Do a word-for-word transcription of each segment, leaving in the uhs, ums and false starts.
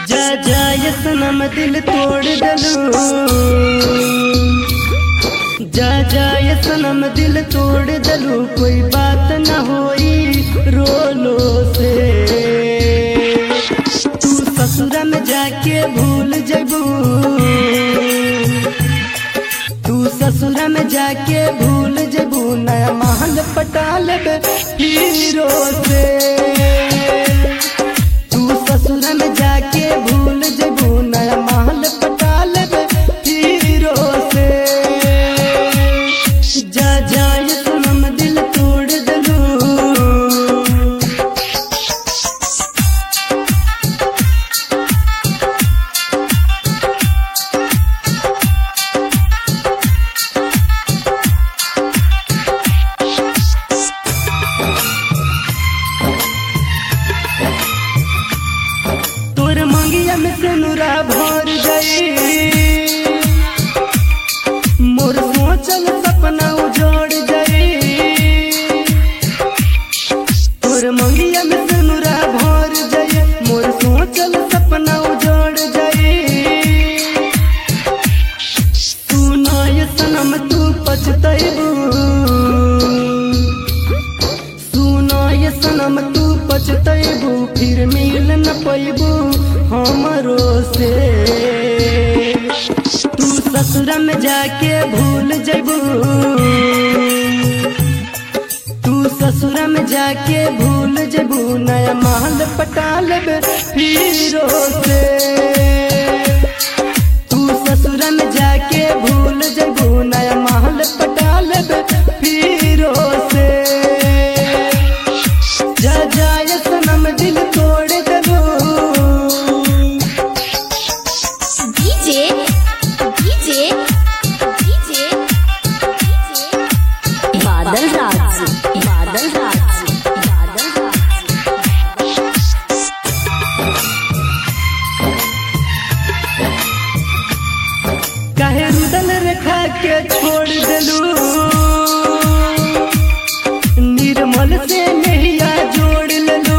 जा जा ये सनम दिल तोड़ दलू, जा जा ये सनम दिल तोड़ दलू, कोई बात न होई रोलो से। तू ससुरा में जाके भूल जबू, तू ससुरा में जाके भूल जबू, नया महल पटा लेबे हीरो से। तू ससुरा में जाके भूल जबू, नया महल पटा लेबे हीरो से। जा जा ये सनम दिल तोड़ दलू, तोर मंगिया में सिनुरा भर गई, मोर सोचल सपना उजड़ गई। तोर मंगिया में सिनुरा भर गई, मोर सोचल सपना उजड़ गई। तू ना ये सनम तू पछतैबू, सुनो ये सनम तू पछतैबू, फिर मिल न पैबू हमरो से। तू ससुरा में जाके भूल जबू, तू ससुरा में जाके भूल जबू, नया महल पटा लेबे हीरो से। तू ससुरा में जाके भूल जबू, नया महल पटा लेबे हीरो से। जा जा ये सनम दिल तोड़ दलू, DJ DJ DJ Badal Raj Badal Raj Badal Raj. काहे रुदल रेखा के छोड़ दलू, निर्मल से नैया जोड़ ललू।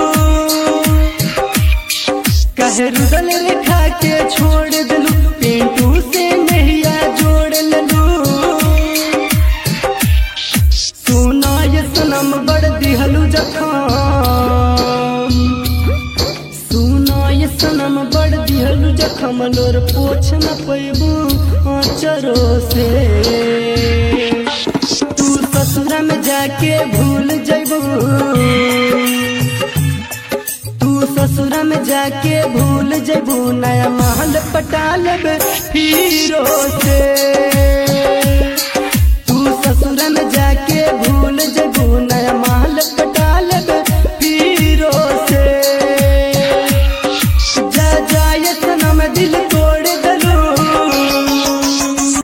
काहे रुदल रेखा के छोड़ दलू, पिंटू से नैया जोड़ ललू। सुना ये सनम बड़ दिहलू जखम, सुना ये सनम बड़ दिहलू जखम, लोर पोछ न पैबू आँचरो से। तू ससुरा में जाके भूल जबू, तू ससुरा में जाके भूल जबू, नया महल पटा लेबे हीरो से।